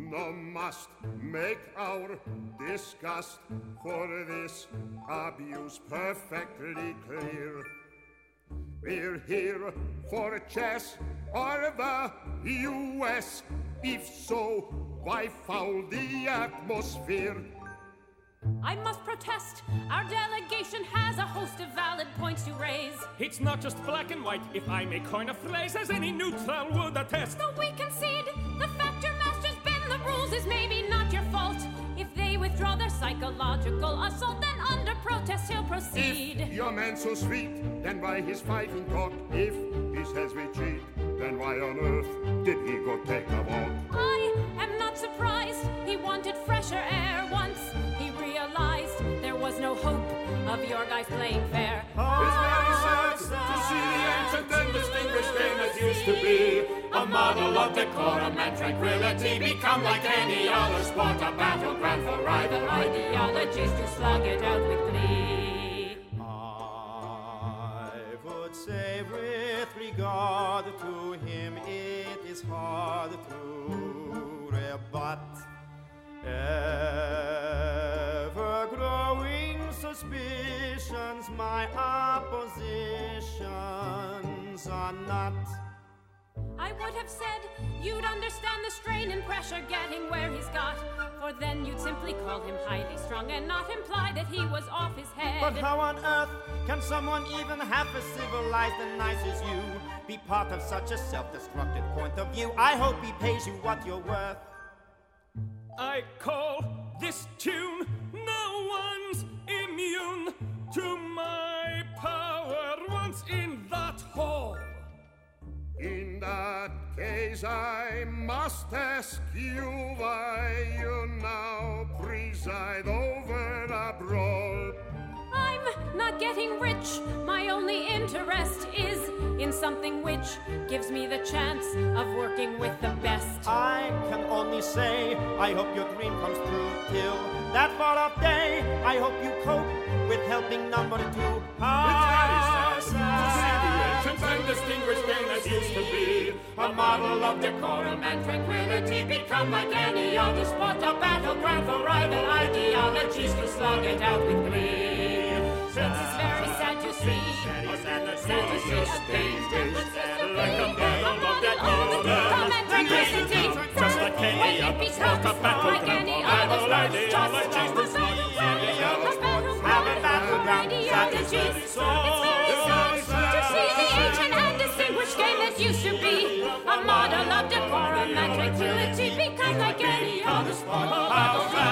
no must make our disgust for this abuse perfectly clear. We're here for chess or the U.S. If so, why foul the atmosphere? I must protest. Our delegation has a host of valid points to raise. It's not just black and white, if I may coin a phrase, as any neutral would attest. Though we concede the fact your masters bend the rules is maybe not your fault. If they withdraw their psychological assault, then under protest he'll proceed. If your man so sweet, then why his fighting talk? If he says we cheat, then why on earth did he go take a walk? I am not surprised. He wanted fresher air once he realized there was no hope of your guys playing fair. It's very sad to see the ancient and distinguished game as used to be. A model of decorum and tranquility become like any other sport, a battleground for rival ideologies to slug it out with glee. I would say with regard to him it is hard to rebut ever-growing suspicions my oppositions are not. I would have said you'd understand the strain and pressure getting where he's got, for then you'd simply call him highly strung and not imply that he was off his head. But how on earth can someone even half as civilized and nice as you be part of such a self-destructive point of view? I hope he pays you what you're worth. I call this tune, no one's immune to my power once in that hall. In that case, I must ask you why you now preside over a brawl. I'm not getting rich. My only interest is in something which gives me the chance of working with the best. I can only say I hope your dream comes true till that far-off day. I hope you cope with helping number 2. It's very sad to see the ancient and distinguished game as used to be. A model of decorum and tranquility become like any other sport, a battleground for rival ideologies to slug it out with glee. It's very sad to see. Sad to see a thing that was Like a battle of decorum and tranquility. just like any other sport, a battleground for rival ideologies to slug it out with glee. Have a battleground, It's very sad to see the ancient and distinguished game that used to be a model of decorum and tranquility become like any other sport.